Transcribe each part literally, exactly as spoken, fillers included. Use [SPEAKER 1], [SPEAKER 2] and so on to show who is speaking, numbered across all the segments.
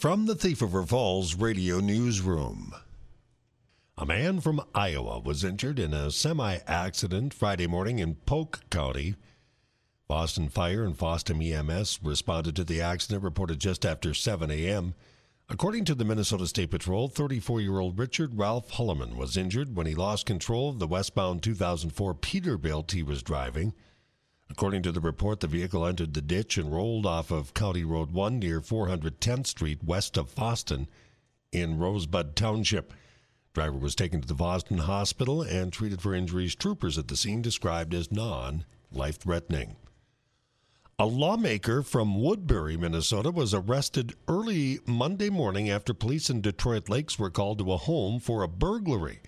[SPEAKER 1] From the Thief River Falls Radio Newsroom. A man from Iowa was injured in a semi-accident Friday morning in Polk County. Boston Fire and Foston E M S responded to the accident, reported just after seven a.m. According to the Minnesota State Patrol, thirty-four-year-old Richard Ralph Hulleman was injured when he lost control of the westbound two thousand four Peterbilt he was driving. According to the report, the vehicle entered the ditch and rolled off of County Road one near four hundred tenth Street west of Foston in Rosebud Township. Driver was taken to the Foston Hospital and treated for injuries. Troopers at the scene described as non-life-threatening. A lawmaker from Woodbury, Minnesota, was arrested early Monday morning after police in Detroit Lakes were called to a home for a burglary.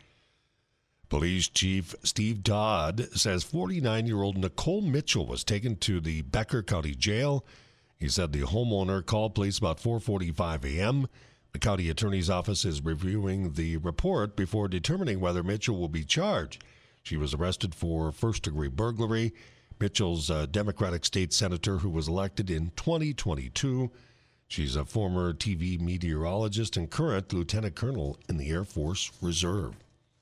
[SPEAKER 1] Police Chief Steve Todd says forty-nine-year-old Nicole Mitchell was taken to the Becker County Jail. He said the homeowner called police about four forty-five a.m. The county attorney's office is reviewing the report before determining whether Mitchell will be charged. She was arrested for first-degree burglary. Mitchell's a Democratic state senator who was elected in twenty twenty-two. She's a former T V meteorologist and current lieutenant colonel in the Air Force Reserve.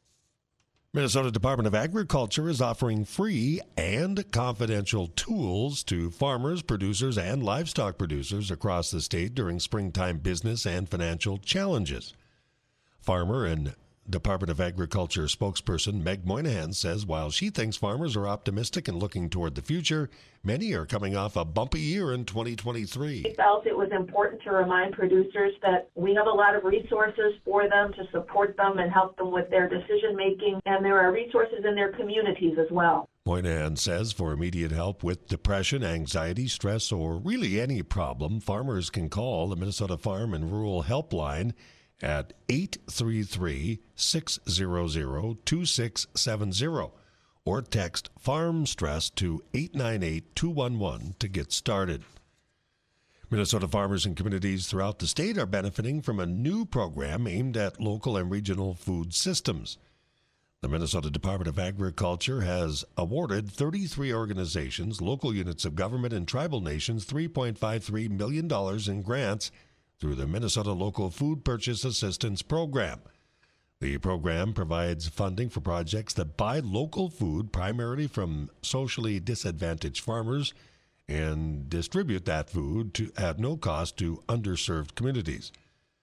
[SPEAKER 1] Minnesota Department of Agriculture is offering free and confidential tools to farmers, producers, and livestock producers across the state during springtime business and financial challenges. Farmer and Department of Agriculture spokesperson Meg Moynihan says while she thinks farmers are optimistic and looking toward the future, many are coming off a bumpy year in twenty twenty-three.
[SPEAKER 2] We felt it was important to remind producers that we have a lot of resources for them to support them and help them with their decision making, and there are resources in their communities as well.
[SPEAKER 1] Moynihan says for immediate help with depression, anxiety, stress, or really any problem, farmers can call the Minnesota Farm and Rural Helpline at eight three three, six hundred, two six seven zero or text farm stress to eight nine eight, two one one to get started. Minnesota farmers and communities throughout the state are benefiting from a new program aimed at local and regional food systems. The Minnesota Department of Agriculture has awarded thirty-three organizations, local units of government, and tribal nations three point five three million dollars in grants through the Minnesota Local Food Purchase Assistance Program. The program provides funding for projects that buy local food primarily from socially disadvantaged farmers and distribute that food to, at no cost to underserved communities.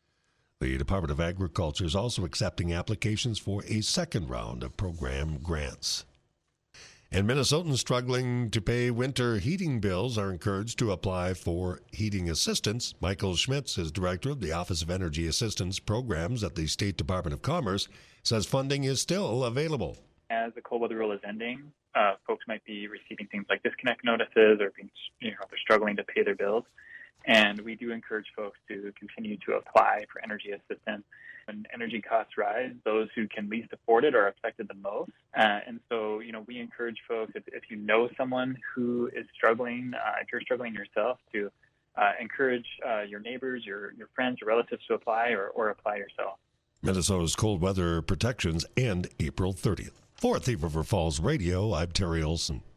[SPEAKER 1] The Department of Agriculture is also accepting applications for a second round of program grants. And Minnesotans struggling to pay winter heating bills are encouraged to apply for heating assistance. Michael Schmitz is director of the Office of Energy Assistance Programs at the State Department of Commerce, says funding is still available.
[SPEAKER 3] As the cold weather rule is ending, uh, folks might be receiving things like disconnect notices or being, you know, they're struggling to pay their bills. And we do encourage folks to continue to apply for energy assistance. When energy costs rise, those who can least afford it are affected the most. Uh, and so, you know, we encourage folks, if, if you know someone who is struggling, uh, if you're struggling yourself, to uh, encourage uh, your neighbors, your, your friends, your relatives to apply or, or apply yourself.
[SPEAKER 1] Minnesota's cold weather protections end April thirtieth. For Thief River Falls Radio, I'm Terry Olson.